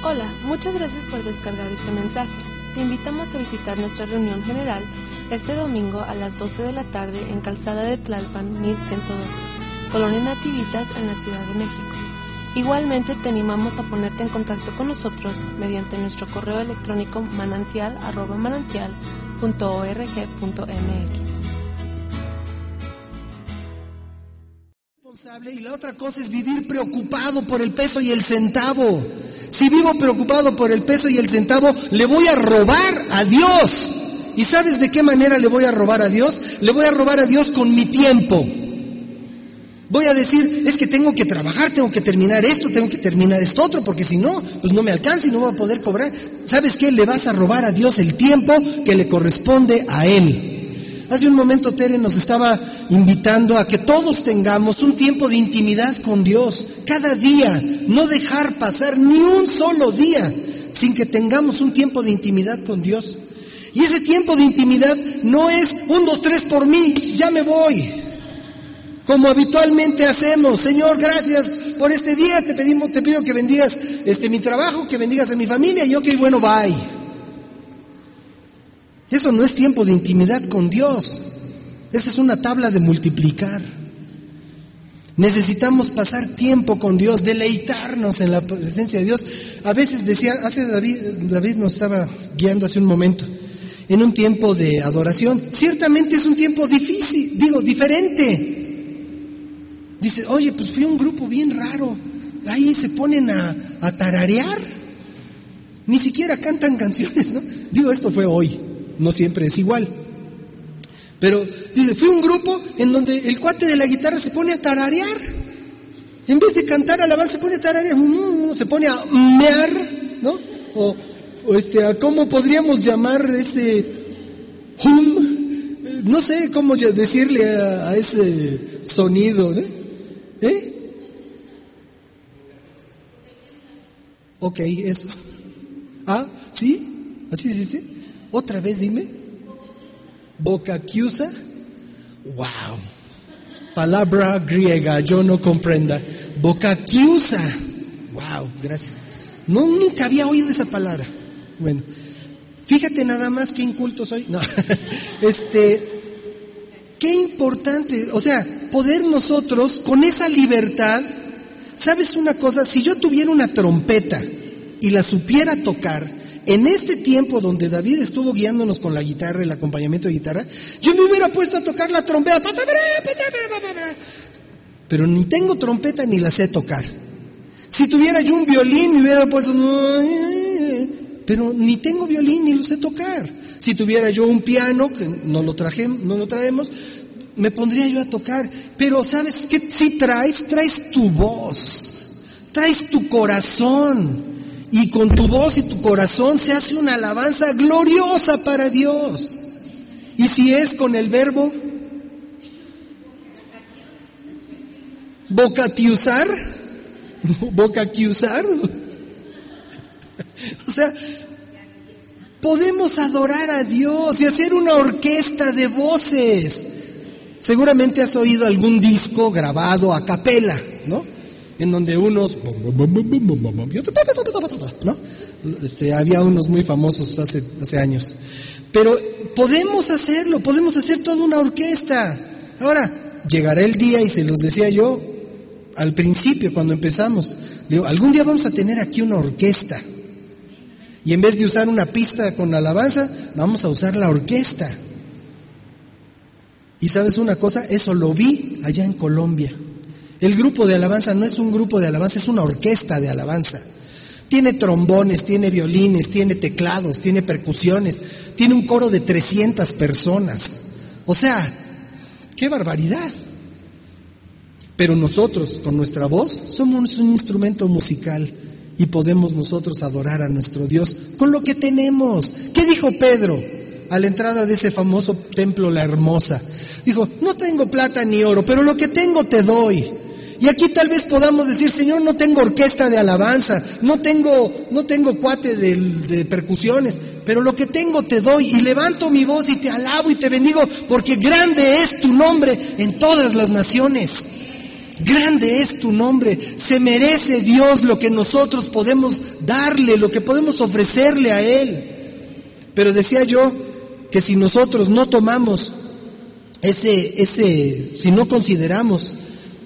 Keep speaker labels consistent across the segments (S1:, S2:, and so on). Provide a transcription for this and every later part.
S1: Hola, muchas gracias por descargar este mensaje. Te invitamos a visitar nuestra reunión general este domingo a las 12 de la tarde en Calzada de Tlalpan 1112, Colonia Nativitas, en la Ciudad de México. Igualmente te animamos a ponerte en contacto con nosotros mediante nuestro correo electrónico manantial@manantial.org.mx.
S2: Y la otra cosa es vivir preocupado por el peso y el centavo. Si vivo preocupado por el peso y el centavo, le voy a robar a Dios. ¿Y sabes de qué manera le voy a robar a Dios? Le voy a robar a Dios con mi tiempo. Voy a decir, es que tengo que trabajar, tengo que terminar esto, tengo que terminar esto otro, porque si no, pues no me alcanza y no voy a poder cobrar. ¿Sabes qué? Le vas a robar a Dios el tiempo que le corresponde a Él. Hace un momento Tere nos estaba invitando a que todos tengamos un tiempo de intimidad con Dios, cada día, no dejar pasar ni un solo día sin que tengamos un tiempo de intimidad con Dios. Y ese tiempo de intimidad no es 1, 2, 3 por mí, ya me voy, como habitualmente hacemos. Señor, gracias por este día, te pido que bendigas mi trabajo, que bendigas a mi familia, y ok, bueno, bye. Eso no es tiempo de intimidad con Dios. Esa es una tabla de multiplicar. Necesitamos pasar tiempo con Dios, deleitarnos en la presencia de Dios. A veces decía, David nos estaba guiando hace un momento, en un tiempo de adoración. Ciertamente es un tiempo difícil, diferente. Dice, oye, pues fui a un grupo bien raro. Ahí se ponen a tararear. Ni siquiera cantan canciones, ¿no? Esto fue hoy. No siempre es igual. Pero dice, fui a un grupo en donde el cuate de la guitarra se pone a tararear. En vez de cantar alabanza, se pone a tararear, se pone a mear, ¿no? O ¿cómo podríamos llamar ese hum? No sé cómo decirle a ese sonido, ¿no? Ok, eso. Ah, ¿sí? ¿Así se dice? Otra vez dime. Bocachiusa. Wow. Palabra griega, yo no comprenda. Bocachiusa. Wow, gracias. Nunca había oído esa palabra. Bueno, fíjate nada más qué inculto soy. No. Qué importante, o sea, poder nosotros con esa libertad. ¿Sabes una cosa? Si yo tuviera una trompeta y la supiera tocar, en este tiempo donde David estuvo guiándonos con la guitarra, el acompañamiento de guitarra, yo me hubiera puesto a tocar la trompeta. Pero ni tengo trompeta ni la sé tocar. Si tuviera yo un violín, me hubiera puesto... Pero ni tengo violín ni lo sé tocar. Si tuviera yo un piano, que no lo traemos, me pondría yo a tocar. Pero ¿sabes qué? Si traes tu voz, traes tu corazón. Y con tu voz y tu corazón se hace una alabanza gloriosa para Dios. Y si es con el verbo bocachiusar, o sea, podemos adorar a Dios y hacer una orquesta de voces. Seguramente has oído algún disco grabado a capela, ¿no? En donde unos, ¿no? Había unos muy famosos hace años. Pero podemos hacerlo, podemos hacer toda una orquesta. Ahora, llegará el día, y se los decía yo al principio cuando empezamos, digo, algún día vamos a tener aquí una orquesta. Y en vez de usar una pista con alabanza, vamos a usar la orquesta. Y ¿sabes una cosa? Eso lo vi allá en Colombia. El grupo de alabanza no es un grupo de alabanza, es una orquesta de alabanza. Tiene trombones, tiene violines, tiene teclados, tiene percusiones, tiene un coro de 300 personas. O sea, ¡qué barbaridad! Pero nosotros, con nuestra voz, somos un instrumento musical y podemos nosotros adorar a nuestro Dios con lo que tenemos. ¿Qué dijo Pedro a la entrada de ese famoso templo La Hermosa? Dijo, no tengo plata ni oro, pero lo que tengo te doy. Y aquí tal vez podamos decir, Señor, no tengo orquesta de alabanza, no tengo cuate de percusiones, pero lo que tengo te doy, y levanto mi voz y te alabo y te bendigo, porque grande es tu nombre en todas las naciones. Grande es tu nombre, se merece Dios lo que nosotros podemos darle, lo que podemos ofrecerle a Él. Pero decía yo que si nosotros no tomamos si no consideramos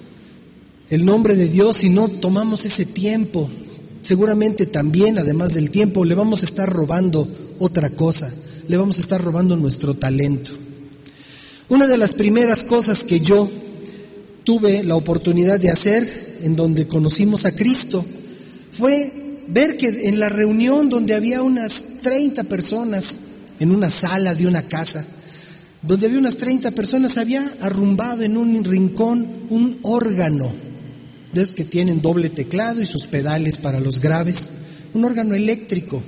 S2: el nombre de Dios, si no tomamos ese tiempo, seguramente también, además del tiempo, le vamos a estar robando otra cosa, le vamos a estar robando nuestro talento. Una de las primeras cosas que yo tuve la oportunidad de hacer en donde conocimos a Cristo fue ver que en la reunión donde había unas 30 personas, en una sala de una casa, donde había unas 30 personas, había arrumbado en un rincón un órgano, de esos que tienen doble teclado y sus pedales para los graves, un órgano eléctrico.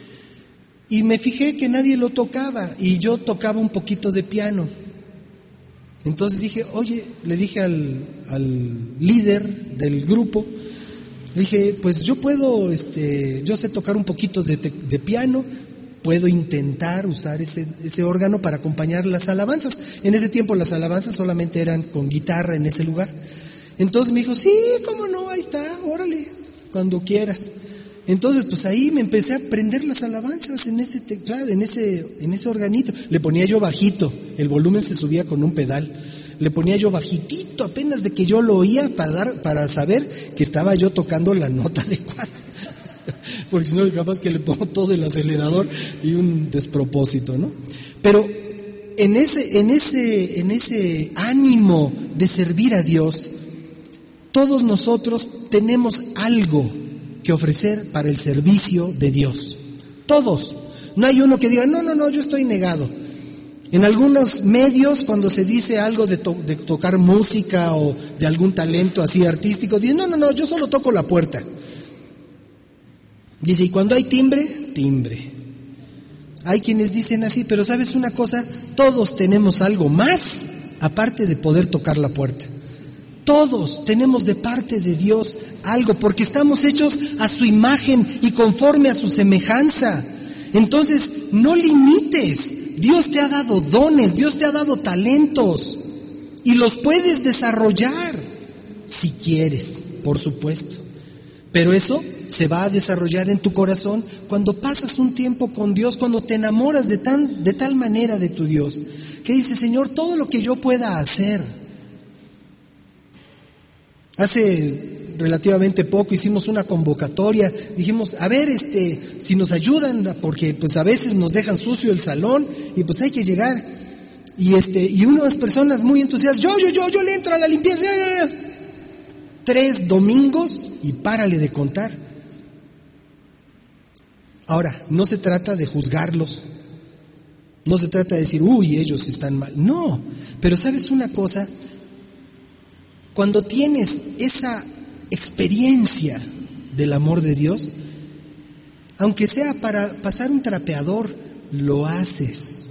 S2: Y me fijé que nadie lo tocaba y yo tocaba un poquito de piano. Entonces dije, oye, le dije al líder del grupo, le dije, pues yo puedo, yo sé tocar un poquito de piano, puedo intentar usar ese órgano para acompañar las alabanzas. En ese tiempo las alabanzas solamente eran con guitarra en ese lugar. Entonces me dijo, sí, cómo no, ahí está, órale, cuando quieras. Entonces pues ahí me empecé a aprender las alabanzas en ese teclado, en ese organito. Le ponía yo bajito, el volumen se subía con un pedal. Le ponía yo bajitito, apenas de que yo lo oía para saber que estaba yo tocando la nota adecuada. Porque si no, capaz que le pongo todo el acelerador y un despropósito, ¿no? Pero en ese ánimo de servir a Dios, todos nosotros tenemos algo que ofrecer para el servicio de Dios. Todos. No hay uno que diga, no, yo estoy negado. En algunos medios, cuando se dice algo de tocar música o de algún talento así artístico, dicen, no, yo solo toco la puerta. Dice, y cuando hay timbre. Hay quienes dicen así, pero ¿sabes una cosa? Todos tenemos algo más, aparte de poder tocar la puerta. Todos tenemos de parte de Dios algo, porque estamos hechos a su imagen y conforme a su semejanza. Entonces, no limites. Dios te ha dado dones, Dios te ha dado talentos, y los puedes desarrollar, si quieres, por supuesto. Pero eso se va a desarrollar en tu corazón cuando pasas un tiempo con Dios, cuando te enamoras de tal manera de tu Dios, que dices, Señor, todo lo que yo pueda hacer. Hace relativamente poco hicimos una convocatoria, dijimos, a ver, si nos ayudan, porque pues a veces nos dejan sucio el salón y pues hay que llegar. Y unas personas muy entusiastas, yo le entro a la limpieza. 3 domingos y párale de contar. Ahora, no se trata de juzgarlos, no se trata de decir, uy, ellos están mal. No, pero ¿sabes una cosa? Cuando tienes esa experiencia del amor de Dios, aunque sea para pasar un trapeador, lo haces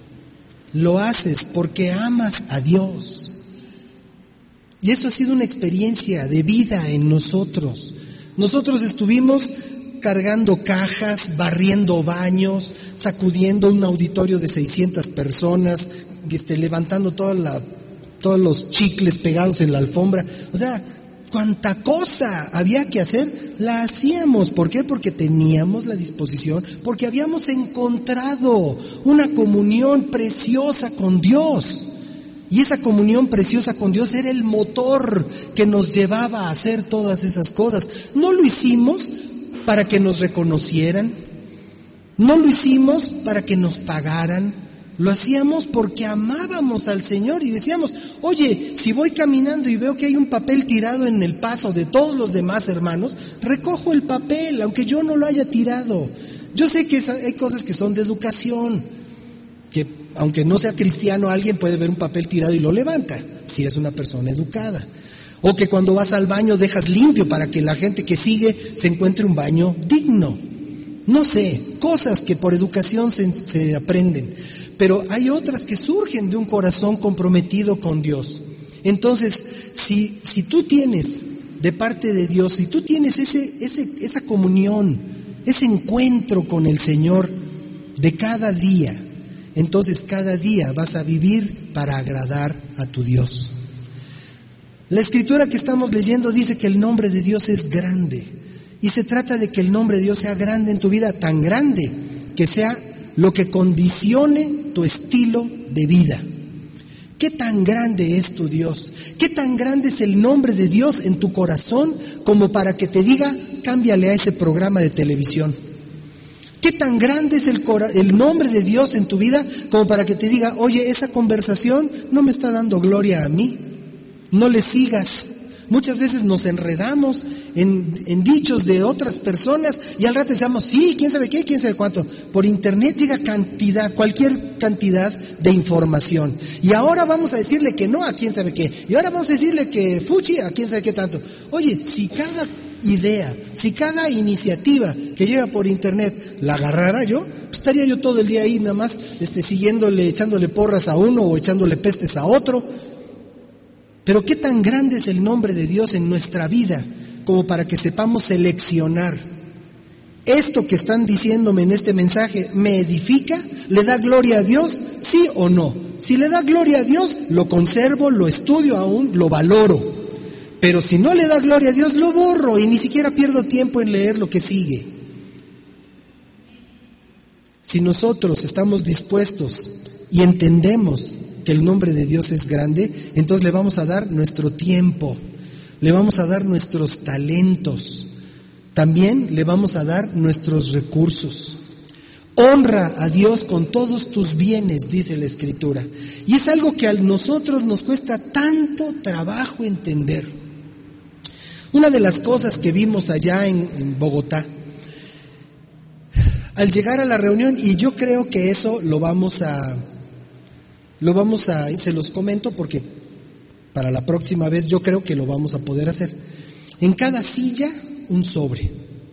S2: porque amas a Dios. Y eso ha sido una experiencia de vida en nosotros. Nosotros estuvimos cargando cajas, barriendo baños, sacudiendo un auditorio de 600 personas, levantando todos los chicles pegados en la alfombra. O sea, cuánta cosa había que hacer, la hacíamos. ¿Por qué? Porque teníamos la disposición, porque habíamos encontrado una comunión preciosa con Dios. Y esa comunión preciosa con Dios era el motor que nos llevaba a hacer todas esas cosas. No lo hicimos para que nos reconocieran, no lo hicimos para que nos pagaran, lo hacíamos porque amábamos al Señor y decíamos, oye, si voy caminando y veo que hay un papel tirado en el paso de todos los demás hermanos, recojo el papel, aunque yo no lo haya tirado. Yo sé que hay cosas que son de educación, que aunque no sea cristiano, alguien puede ver un papel tirado y lo levanta, si es una persona educada. O que cuando vas al baño dejas limpio para que la gente que sigue se encuentre un baño digno. No sé, cosas que por educación se aprenden. Pero hay otras que surgen de un corazón comprometido con Dios. Entonces, si tú tienes de parte de Dios, si tú tienes esa comunión, ese encuentro con el Señor de cada día, entonces cada día vas a vivir para agradar a tu Dios. La escritura que estamos leyendo dice que el nombre de Dios es grande. Y se trata de que el nombre de Dios sea grande en tu vida, tan grande que sea lo que condicione tu estilo de vida. ¿Qué tan grande es tu Dios? ¿Qué tan grande es el nombre de Dios en tu corazón como para que te diga, cámbiale a ese programa de televisión? ¿Qué tan grande es el nombre de Dios en tu vida como para que te diga, oye, esa conversación no me está dando gloria a mí, no le sigas? Muchas veces nos enredamos en dichos de otras personas y al rato decimos, sí, quién sabe qué, quién sabe cuánto. Por internet llega cualquier cantidad de información. Y ahora vamos a decirle que no a quién sabe qué. Y ahora vamos a decirle que fuchi a quién sabe qué tanto. Oye, si cada idea, si cada iniciativa que llega por internet la agarrara yo, pues estaría yo todo el día ahí nada más siguiéndole, echándole porras a uno o echándole pestes a otro. Pero qué tan grande es el nombre de Dios en nuestra vida como para que sepamos seleccionar. Esto que están diciéndome en este mensaje, ¿me edifica? ¿Le da gloria a Dios? ¿Sí o no? Si le da gloria a Dios, lo conservo, lo estudio aún, lo valoro. Pero si no le da gloria a Dios, lo borro y ni siquiera pierdo tiempo en leer lo que sigue. Si nosotros estamos dispuestos y entendemos que el nombre de Dios es grande, entonces le vamos a dar nuestro tiempo, le vamos a dar nuestros talentos, también le vamos a dar nuestros recursos. Honra a Dios con todos tus bienes, dice la Escritura. Y es algo que a nosotros nos cuesta tanto trabajo entender. Una de las cosas que vimos allá en Bogotá, al llegar a la reunión, y yo creo que eso se los comento porque para la próxima vez yo creo que lo vamos a poder hacer. En cada silla un sobre.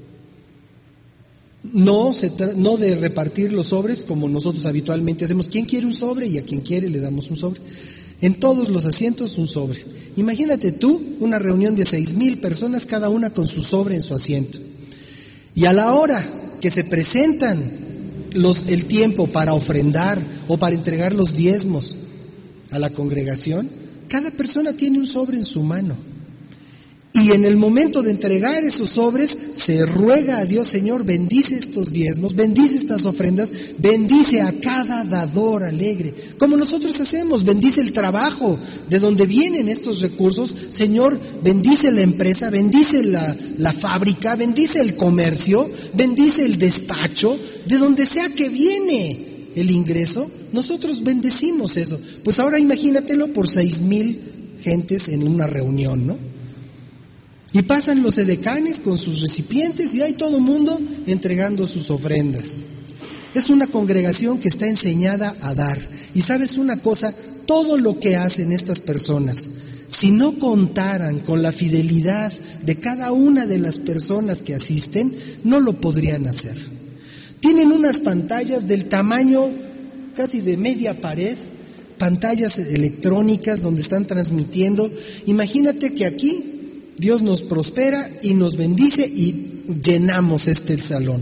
S2: No de repartir los sobres como nosotros habitualmente hacemos. ¿Quién quiere un sobre? Y a quien quiere le damos un sobre. En todos los asientos un sobre. Imagínate tú una reunión de 6,000 personas, cada una con su sobre en su asiento. Y a la hora que se presentan el tiempo para ofrendar o para entregar los diezmos a la congregación, cada persona tiene un sobre en su mano. Y en el momento de entregar esos sobres, se ruega a Dios, Señor, bendice estos diezmos, bendice estas ofrendas, bendice a cada dador alegre, como nosotros hacemos, bendice el trabajo de donde vienen estos recursos, Señor, bendice la empresa, bendice la fábrica, bendice el comercio, bendice el despacho, de donde sea que viene el ingreso, nosotros bendecimos eso. Pues ahora imagínatelo por 6,000 gentes en una reunión, ¿no? Y pasan los edecanes con sus recipientes y hay todo el mundo entregando sus ofrendas. Es una congregación que está enseñada a dar. Y sabes una cosa, todo lo que hacen estas personas, si no contaran con la fidelidad de cada una de las personas que asisten, no lo podrían hacer. Tienen unas pantallas del tamaño casi de media pared, pantallas electrónicas donde están transmitiendo. Imagínate que aquí Dios nos prospera y nos bendice y llenamos el salón.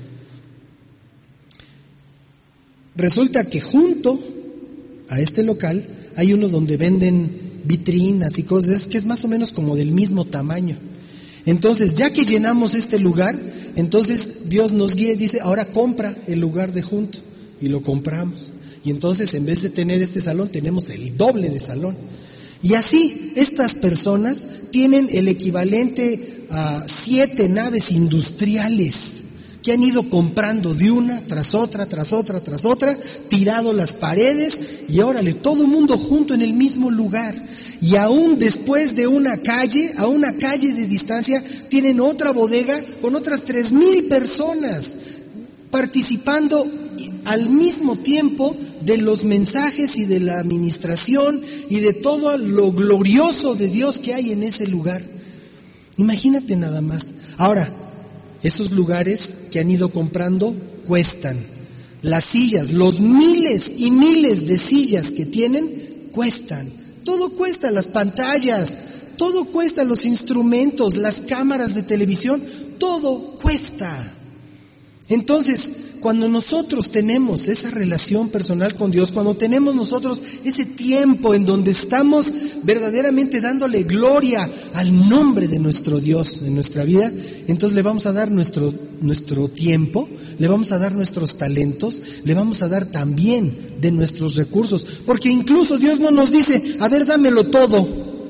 S2: Resulta que junto a este local hay uno donde venden vitrinas y cosas que es más o menos como del mismo tamaño. Entonces, ya que llenamos este lugar, entonces Dios nos guía y dice, ahora compra el lugar de junto, y lo compramos. Y entonces, en vez de tener este salón, tenemos el doble de salón. Y así, estas personas tienen el equivalente a 7 naves industriales que han ido comprando de una tras otra, tirado las paredes y órale, todo el mundo junto en el mismo lugar. Y aún después de a una calle de distancia, tienen otra bodega con otras 3,000 personas participando al mismo tiempo de los mensajes y de la administración y de todo lo glorioso de Dios que hay en ese lugar. Imagínate nada más. Ahora, esos lugares que han ido comprando cuestan. Las sillas, los miles y miles de sillas que tienen, cuestan. Todo cuesta, las pantallas, todo cuesta, los instrumentos, las cámaras de televisión, todo cuesta. Entonces, Cuando nosotros tenemos esa relación personal con Dios, cuando tenemos nosotros ese tiempo en donde estamos verdaderamente dándole gloria al nombre de nuestro Dios en nuestra vida, entonces le vamos a dar nuestro tiempo, le vamos a dar nuestros talentos, le vamos a dar también de nuestros recursos, porque incluso Dios no nos dice, a ver, dámelo todo.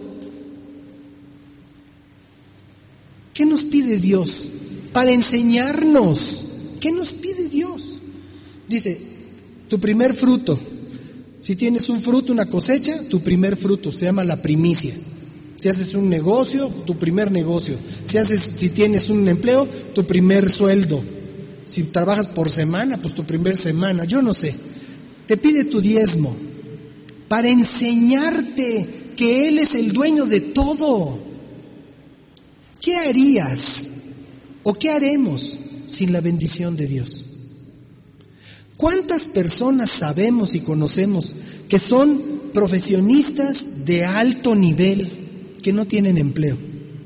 S2: ¿Qué nos pide Dios? Para enseñarnos. ¿Qué nos pide Dios? Dice, tu primer fruto. Si tienes un fruto, una cosecha, tu primer fruto, se llama la primicia. Si haces un negocio, tu primer negocio. Si tienes un empleo, tu primer sueldo. Si trabajas por semana, pues tu primer semana, yo no sé. Te pide tu diezmo para enseñarte que Él es el dueño de todo. ¿Qué harías o qué haremos sin la bendición de Dios? ¿Cuántas personas sabemos y conocemos que son profesionistas de alto nivel que no tienen empleo?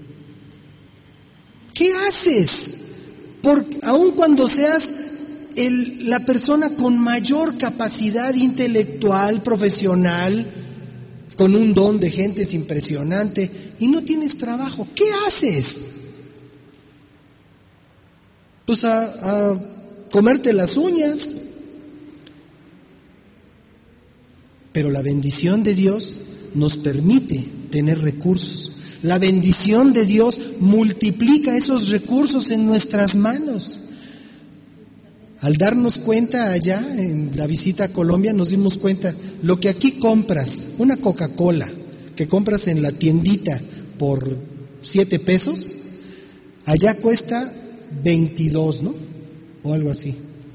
S2: ¿Qué haces? Aun cuando seas la persona con mayor capacidad intelectual, profesional, con un don de gentes impresionante, y no tienes trabajo, ¿qué haces? Pues a comerte las uñas. Pero la bendición de Dios nos permite tener recursos. La bendición de Dios multiplica esos recursos en nuestras manos. Al darnos cuenta allá en la visita a Colombia, nos dimos cuenta, lo que aquí compras, una Coca-Cola, que compras en la tiendita por 7 pesos, allá cuesta 22, ¿no? O algo así.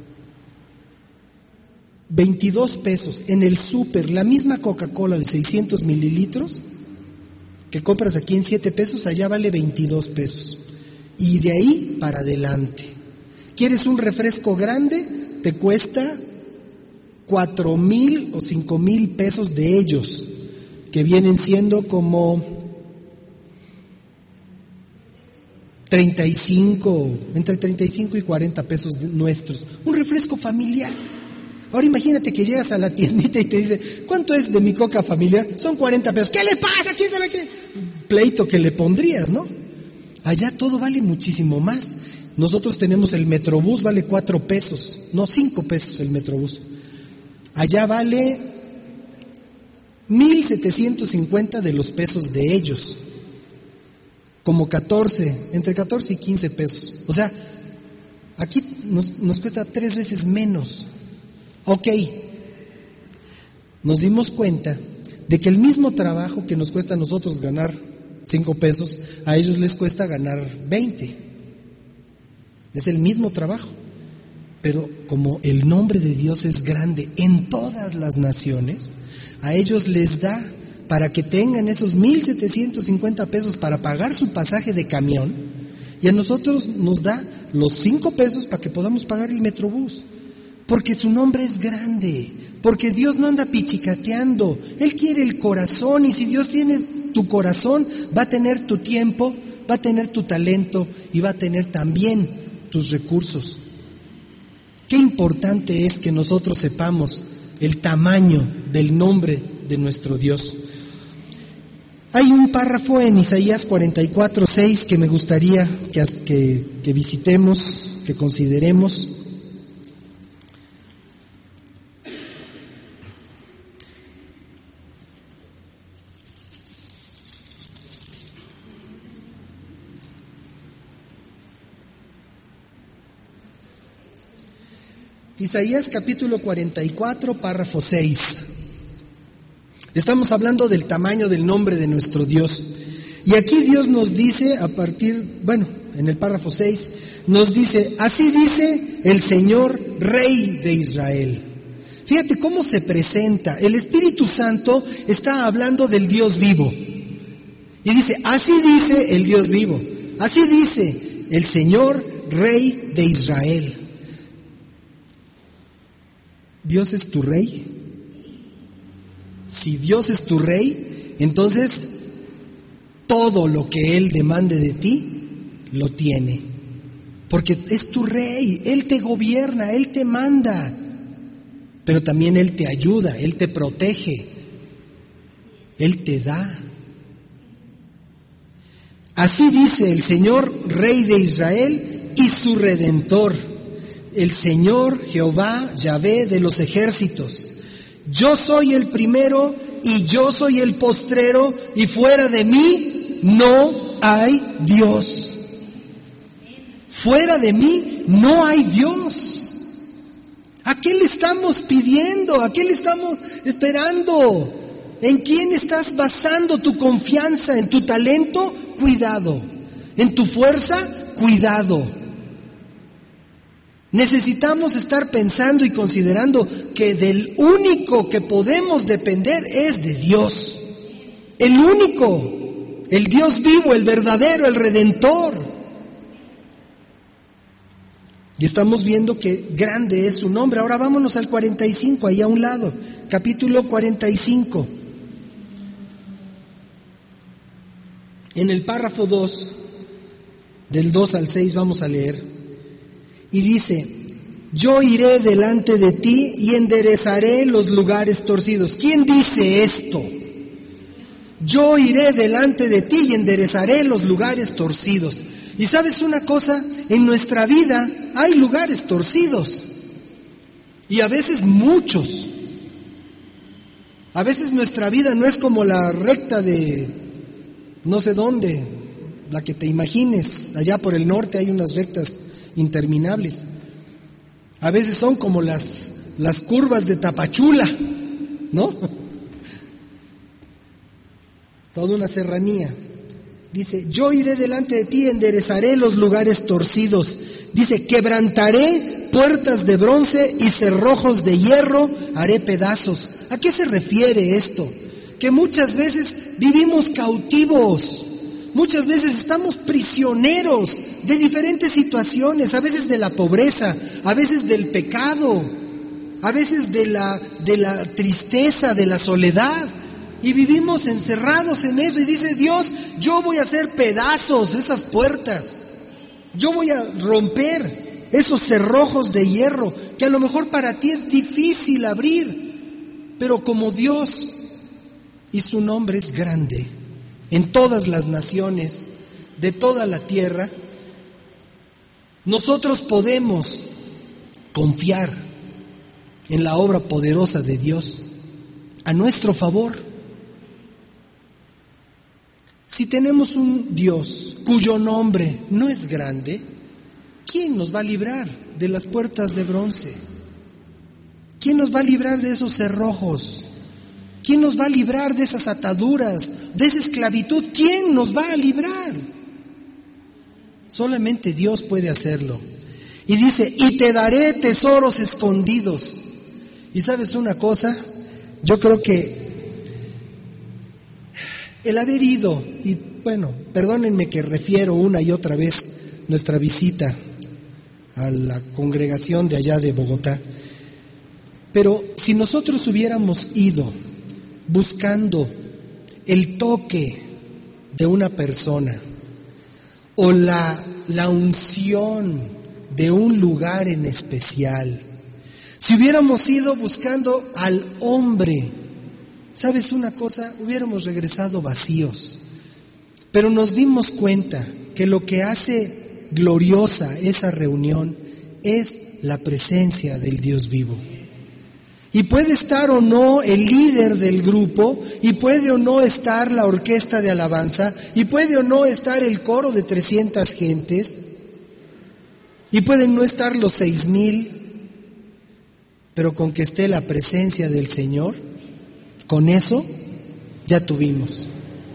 S2: 22 pesos. En el súper, la misma Coca-Cola de 600 mililitros que compras aquí en 7 pesos, allá vale 22 pesos. Y de ahí para adelante. ¿Quieres un refresco grande? Te cuesta 4,000 o 5,000 pesos de ellos, que vienen siendo como entre 35 y 40 pesos nuestros. Un refresco familiar. Ahora imagínate que llegas a la tiendita y te dice, ¿cuánto es de mi coca familiar? Son 40 pesos. ¿Qué le pasa? ¿Quién sabe qué? Pleito que le pondrías, ¿no? Allá todo vale muchísimo más. Nosotros tenemos el Metrobús, vale 4 pesos, no 5 pesos el Metrobús. Allá vale 1,750 de los pesos de ellos, como entre 14 y 15 pesos. O sea, aquí nos cuesta 3 veces menos. Ok, nos dimos cuenta de que el mismo trabajo que nos cuesta a nosotros ganar 5 pesos, a ellos les cuesta ganar 20. Es el mismo trabajo, pero como el nombre de Dios es grande en todas las naciones, a ellos les da para que tengan esos 1,750 pesos para pagar su pasaje de camión, y a nosotros nos da los 5 pesos para que podamos pagar el Metrobús, porque su nombre es grande, porque Dios no anda pichicateando, Él quiere el corazón, y si Dios tiene tu corazón, va a tener tu tiempo, va a tener tu talento y va a tener también tus recursos. Qué importante es que nosotros sepamos el tamaño del nombre de nuestro Dios. Hay un párrafo en Isaías 44:6 que me gustaría que visitemos, que consideremos. Isaías capítulo 44, párrafo 6. Estamos hablando del tamaño del nombre de nuestro Dios. Y aquí Dios nos dice en el párrafo 6, nos dice, así dice el Señor, Rey de Israel. Fíjate cómo se presenta. El Espíritu Santo está hablando del Dios vivo. Y dice, así dice el Dios vivo. Así dice el Señor, Rey de Israel. ¿Dios es tu rey? Si Dios es tu rey, entonces todo lo que Él demande de ti, lo tiene. porque es tu rey, Él te gobierna, Él te manda, pero también Él te ayuda, Él te protege, Él te da. Así dice el Señor, Rey de Israel y su Redentor, el Señor Jehová, Yahvé de los ejércitos. Yo soy el primero y yo soy el postrero, y fuera de mí no hay Dios. Fuera de mí no hay Dios. ¿A qué le estamos pidiendo? ¿A qué le estamos esperando? ¿En quién estás basando tu confianza? ¿En tu talento? Cuidado. ¿En tu fuerza? Cuidado. Necesitamos estar pensando y considerando que del único que podemos depender es de Dios. El único, el Dios vivo, el verdadero, el Redentor. Y estamos viendo que grande es su nombre. Ahora vámonos al 45, ahí a un lado, capítulo 45. En el párrafo 2, del 2 al 6 vamos a leer. Y dice, yo iré delante de ti y enderezaré los lugares torcidos. ¿Quién dice esto? Yo iré delante de ti y enderezaré los lugares torcidos. Y sabes una cosa, en nuestra vida hay lugares torcidos. Y a veces muchos. A veces nuestra vida no es como la recta de no sé dónde, la que te imagines. Allá por el norte hay unas rectas interminables. A veces son como las curvas de Tapachula, ¿no? Toda una serranía. Dice, yo iré delante de ti y enderezaré los lugares torcidos. Dice, quebrantaré puertas de bronce y cerrojos de hierro haré pedazos. ¿A qué se refiere esto? Que muchas veces vivimos cautivos. Muchas veces estamos prisioneros de diferentes situaciones, a veces de la pobreza, a veces del pecado, a veces de la tristeza, de la soledad, y vivimos encerrados en eso. Y dice Dios, yo voy a hacer pedazos esas puertas, yo voy a romper esos cerrojos de hierro que a lo mejor para ti es difícil abrir, pero como Dios y su nombre es grande en todas las naciones de toda la tierra, nosotros podemos confiar en la obra poderosa de Dios a nuestro favor. Si tenemos un Dios cuyo nombre no es grande, ¿quién nos va a librar de las puertas de bronce? ¿Quién nos va a librar de esos cerrojos? ¿Quién nos va a librar de esas ataduras, de esa esclavitud? ¿Quién nos va a librar? Solamente Dios puede hacerlo. Y dice, y te daré tesoros escondidos. Y sabes una cosa, yo creo que el haber ido, y bueno, perdónenme que refiero una y otra vez nuestra visita a la congregación de allá de Bogotá, pero si nosotros hubiéramos ido buscando el toque de una persona o la unción de un lugar en especial, si hubiéramos ido buscando al hombre, ¿sabes una cosa? Hubiéramos regresado vacíos. Pero nos dimos cuenta que lo que hace gloriosa esa reunión es la presencia del Dios vivo. Y puede estar o no el líder del grupo, y puede o no estar la orquesta de alabanza, y puede o no estar el coro de 300 gentes, y pueden no estar los 6,000, pero con que esté la presencia del Señor, con eso ya tuvimos.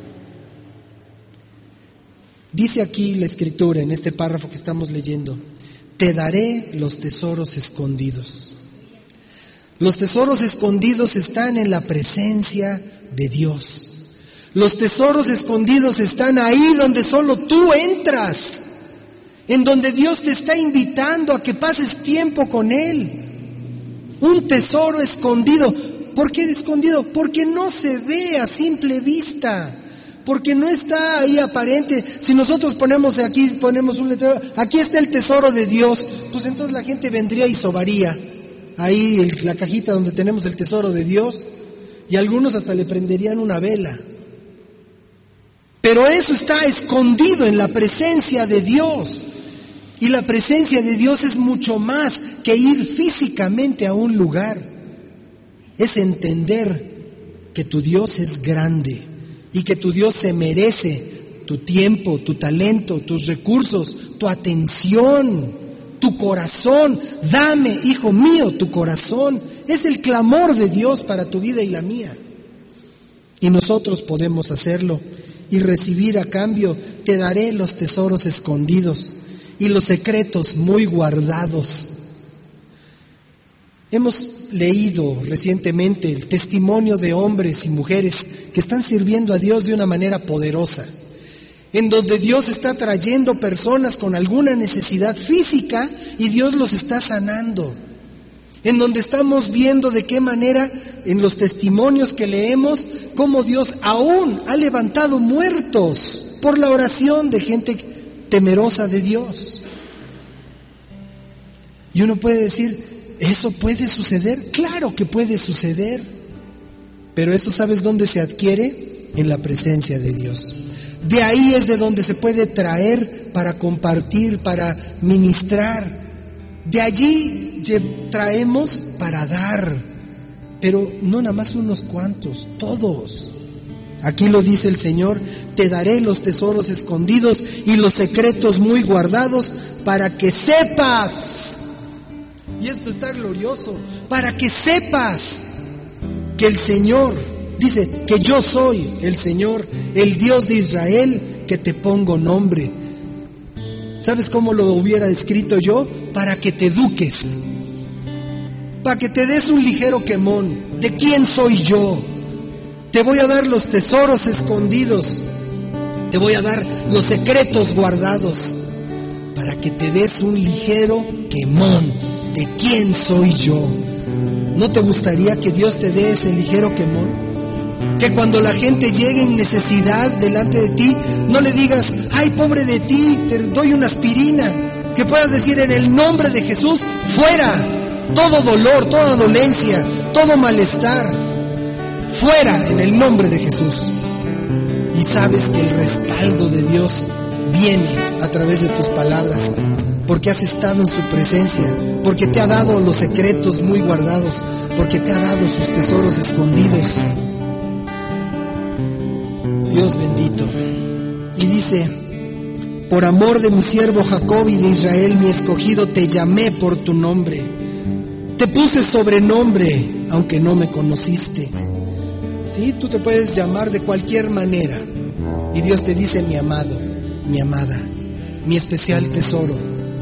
S2: Dice aquí la Escritura, en este párrafo que estamos leyendo, te daré los tesoros escondidos. Los tesoros escondidos están en la presencia de Dios. Los tesoros escondidos están ahí donde solo tú entras, en donde Dios te está invitando a que pases tiempo con Él. Un tesoro escondido. ¿Por qué escondido? Porque no se ve a simple vista, porque no está ahí aparente. Si nosotros ponemos un letrero, aquí está el tesoro de Dios, pues entonces la gente vendría y sobaría ahí la cajita donde tenemos el tesoro de Dios, y algunos hasta le prenderían una vela. Pero eso está escondido en la presencia de Dios. Y la presencia de Dios es mucho más que ir físicamente a un lugar. Es entender que tu Dios es grande y que tu Dios se merece tu tiempo, tu talento, tus recursos, tu atención, tu corazón. Dame, hijo mío, tu corazón. Es el clamor de Dios para tu vida y la mía. Y nosotros podemos hacerlo y recibir a cambio: te daré los tesoros escondidos y los secretos muy guardados. Hemos leído recientemente el testimonio de hombres y mujeres que están sirviendo a Dios de una manera poderosa, en donde Dios está trayendo personas con alguna necesidad física y Dios los está sanando, en donde estamos viendo de qué manera en los testimonios que leemos cómo Dios aún ha levantado muertos por la oración de gente temerosa de Dios. Y uno puede decir, ¿eso puede suceder? Claro que puede suceder, pero eso, ¿sabes dónde se adquiere? En la presencia de Dios. De ahí es de donde se puede traer para compartir, para ministrar. De allí traemos para dar, pero no nada más unos cuantos, todos. Aquí lo dice el Señor: te daré los tesoros escondidos y los secretos muy guardados, para que sepas, y esto está glorioso, para que sepas que el Señor, dice que yo soy el Señor, el Dios de Israel, que te pongo nombre. ¿Sabes cómo lo hubiera escrito yo? Para que te eduques, para que te des un ligero quemón de quién soy yo. Te voy a dar los tesoros escondidos, te voy a dar los secretos guardados, para que te des un ligero quemón de quién soy yo. ¿No te gustaría que Dios te dé ese ligero quemón? Que cuando la gente llegue en necesidad delante de ti, no le digas, ay, pobre de ti, te doy una aspirina. Que puedas decir: en el nombre de Jesús, fuera todo dolor, toda dolencia, todo malestar. Fuera en el nombre de Jesús. Y sabes que el respaldo de Dios viene a través de tus palabras, porque has estado en su presencia, porque te ha dado los secretos muy guardados, porque te ha dado sus tesoros escondidos. Dios bendito. Y dice: por amor de mi siervo Jacob y de Israel, mi escogido, te llamé por tu nombre. Te puse sobrenombre, aunque no me conociste. Sí, tú te puedes llamar de cualquier manera. Y Dios te dice: mi amado, mi amada, mi especial tesoro.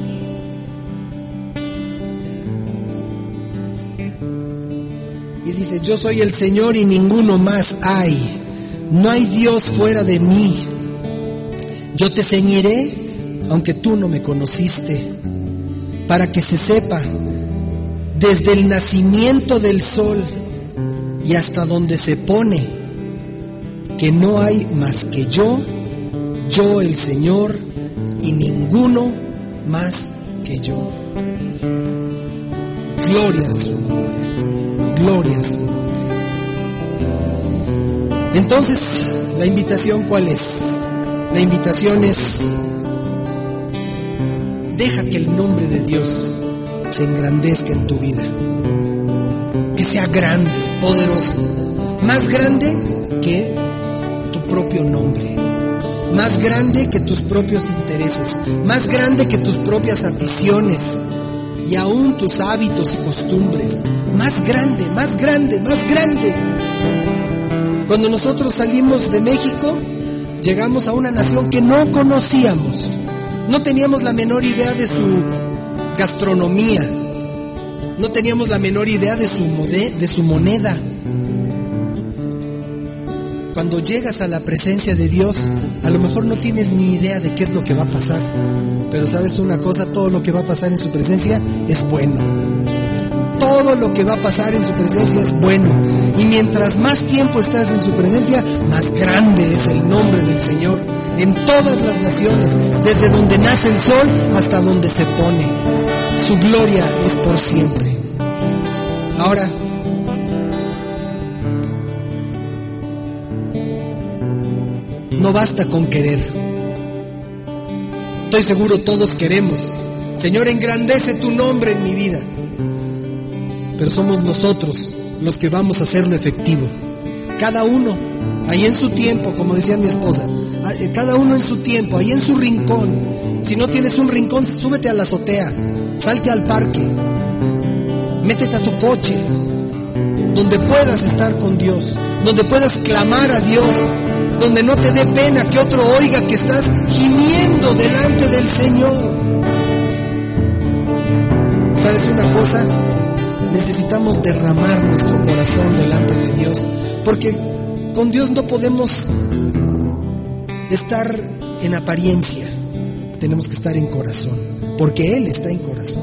S2: Y dice: yo soy el Señor y ninguno más hay. No hay Dios fuera de mí. Yo te ceñiré, aunque tú no me conociste, para que se sepa, desde el nacimiento del sol y hasta donde se pone, que no hay más que yo el Señor, y ninguno más que yo. Gloria a su nombre, gloria a su nombre. Entonces, la invitación, ¿cuál es? La invitación es: deja que el nombre de Dios se engrandezca en tu vida, que sea grande, poderoso, más grande que tu propio nombre, más grande que tus propios intereses, más grande que tus propias aficiones y aún tus hábitos y costumbres, más grande, más grande, más grande. Cuando nosotros salimos de México, llegamos a una nación que no conocíamos, no teníamos la menor idea de su gastronomía, no teníamos la menor idea de su moneda. Cuando llegas a la presencia de Dios, a lo mejor no tienes ni idea de qué es lo que va a pasar, pero sabes una cosa: todo lo que va a pasar en su presencia es bueno. todo lo que va a pasar en su presencia es bueno. Y mientras más tiempo estás en su presencia, más grande es el nombre del Señor en todas las naciones, desde donde nace el sol hasta donde se pone. Su gloria es por siempre. Ahora, no basta con querer. Estoy seguro todos queremos: Señor, engrandece tu nombre en mi vida. Pero somos nosotros los que vamos a hacerlo efectivo. Cada uno, ahí en su tiempo, como decía mi esposa, cada uno en su tiempo, ahí en su rincón. Si no tienes un rincón, súbete a la azotea, salte al parque, métete a tu coche, donde puedas estar con Dios, donde puedas clamar a Dios, donde no te dé pena que otro oiga que estás gimiendo delante del Señor. ¿Sabes una cosa? Necesitamos derramar nuestro corazón delante de Dios, porque con Dios no podemos estar en apariencia, tenemos que estar en corazón, porque Él está en corazón.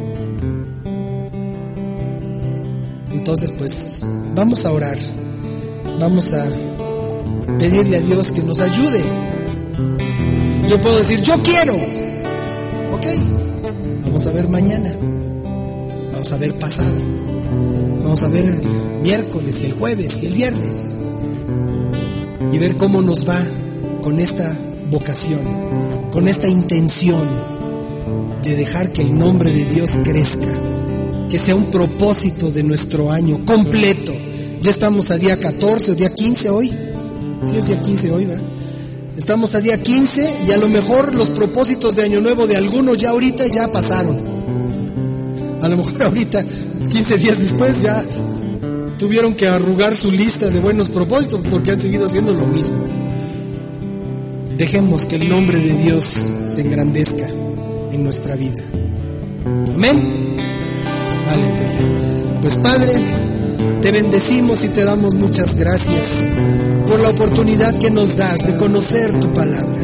S2: Entonces, pues, vamos a orar, vamos a pedirle a Dios que nos ayude. Yo puedo decir, yo quiero, ok, vamos a ver mañana, vamos a ver pasado, vamos a ver el miércoles y el jueves y el viernes, y ver cómo nos va con esta vocación, con esta intención de dejar que el nombre de Dios crezca, que sea un propósito de nuestro año completo. Ya estamos a día 14 o día 15 hoy. Sí, es día 15 hoy, ¿verdad? Estamos a día 15 y a lo mejor los propósitos de Año Nuevo de algunos ya ahorita ya pasaron. A lo mejor ahorita, 15 días después, ya tuvieron que arrugar su lista de buenos propósitos porque han seguido haciendo lo mismo. Dejemos que el nombre de Dios se engrandezca en nuestra vida. Amén. Aleluya. Pues Padre, te bendecimos y te damos muchas gracias por la oportunidad que nos das de conocer tu palabra,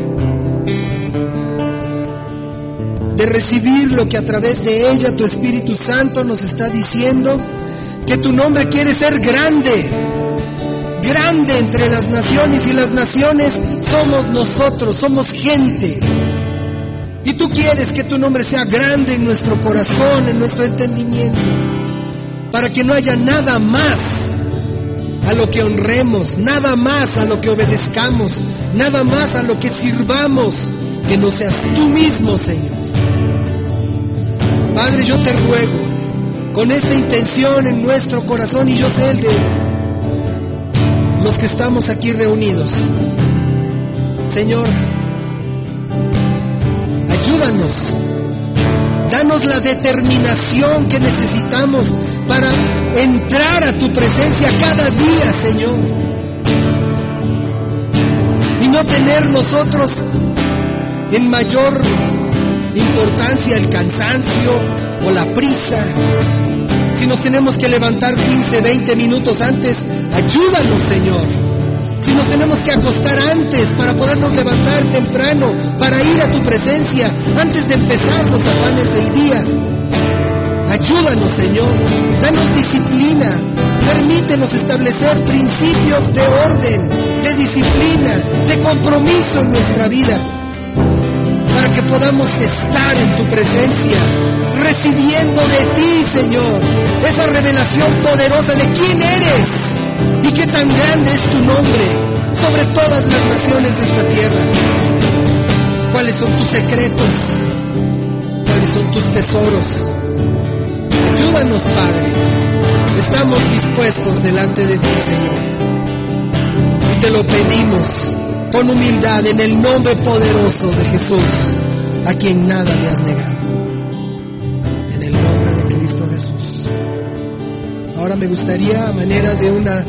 S2: de recibir lo que a través de ella tu Espíritu Santo nos está diciendo, que tu nombre quiere ser grande, grande entre las naciones, y las naciones somos nosotros, somos gente. Y tú quieres que tu nombre sea grande en nuestro corazón, en nuestro entendimiento, para que no haya nada más a lo que honremos, nada más a lo que obedezcamos, nada más a lo que sirvamos, que no seas tú mismo, Señor. Padre, yo te ruego, con esta intención en nuestro corazón, y yo sé el de los que estamos aquí reunidos, Señor, ayúdanos, danos la determinación que necesitamos para entrar a tu presencia cada día, Señor, y no tener nosotros en mayor importancia el cansancio o la prisa. Si nos tenemos que levantar 15, 20 minutos antes, ayúdanos, Señor. Si nos tenemos que acostar antes para podernos levantar temprano, para ir a tu presencia antes de empezar los afanes del día, ayúdanos, Señor. Danos disciplina. Permítenos establecer principios de orden, de disciplina, de compromiso en nuestra vida, para que podamos estar en tu presencia, recibiendo de ti, Señor, esa revelación poderosa de quién eres y qué tan grande es tu nombre sobre todas las naciones de esta tierra. ¿Cuáles son tus secretos? ¿Cuáles son tus tesoros? Ayúdanos, Padre. Estamos dispuestos delante de ti, Señor, y te lo pedimos con humildad en el nombre poderoso de Jesús, a quien nada le has negado. En el nombre de Cristo Jesús. Ahora me gustaría, a manera de una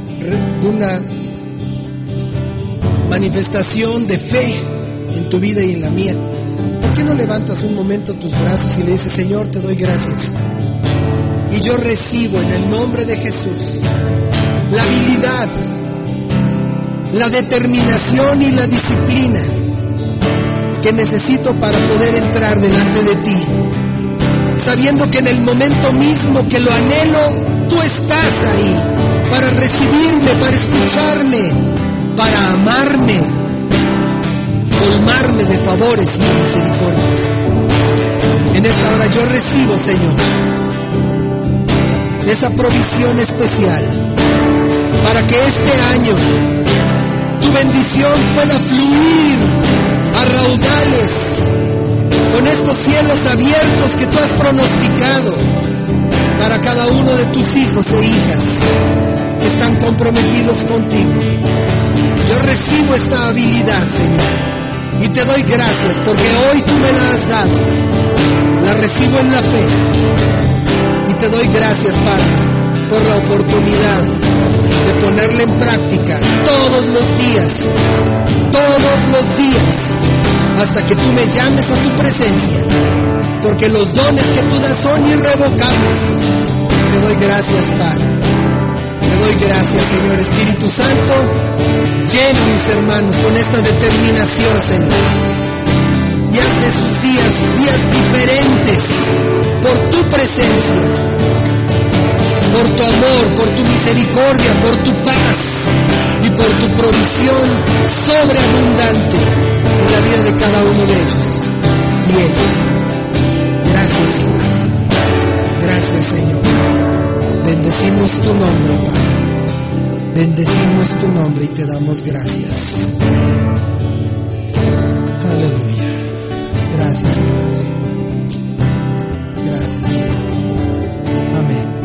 S2: manifestación de fe en tu vida y en la mía, ¿por qué no levantas un momento tus brazos y le dices: Señor, te doy gracias, y yo recibo en el nombre de Jesús la habilidad, la determinación y la disciplina que necesito para poder entrar delante de ti sabiendo que en el momento mismo que lo anhelo, tú estás ahí para recibirme, para escucarme, para amarme, colmarme de favores y de misericordias. En esta hora yo recibo, Señor, esa provisión especial para que este año tu bendición pueda fluir a raudales con estos cielos abiertos que tú has pronosticado para cada uno de tus hijos e hijas que están comprometidos contigo. Yo recibo esta habilidad, Señor, y te doy gracias porque hoy tú me la has dado. La recibo en la fe y te doy gracias, Padre, por la oportunidad de ponerla en práctica todos los días, hasta que tú me llames a tu presencia, porque los dones que tú das son irrevocables. Te doy gracias, Padre. Te doy gracias, Señor. Espíritu Santo, llena a mis hermanos con esta determinación, Señor, y haz de sus días diferentes por tu presencia, por tu amor, por tu misericordia, por tu paz y por tu provisión sobreabundante en la vida de cada uno de ellos y ellas. Gracias, Padre. Gracias, Señor. Bendecimos tu nombre, Padre. Bendecimos tu nombre y te damos gracias. Aleluya. Gracias, Padre. Gracias, Señor. Amén.